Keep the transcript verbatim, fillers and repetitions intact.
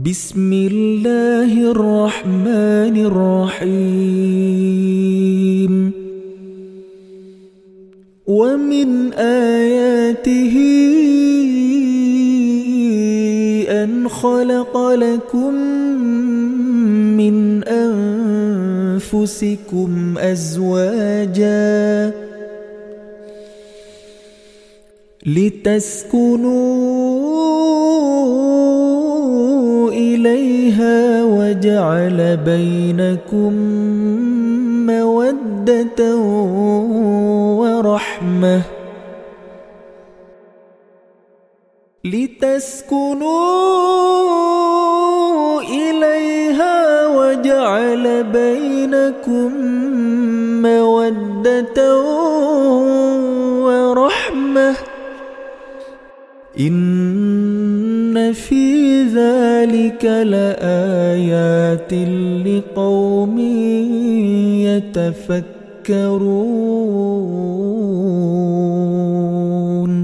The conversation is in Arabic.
بسم الله الرحمن الرحيم ومن آياته أن خلق لكم من أنفسكم أزواجا لتسكنوا إليها وجعل بينكم مودة ورحمة لتسكنوا إليها وجعل بينكم مودة ورحمة إن في ذلك لآيات لقوم يتفكرون.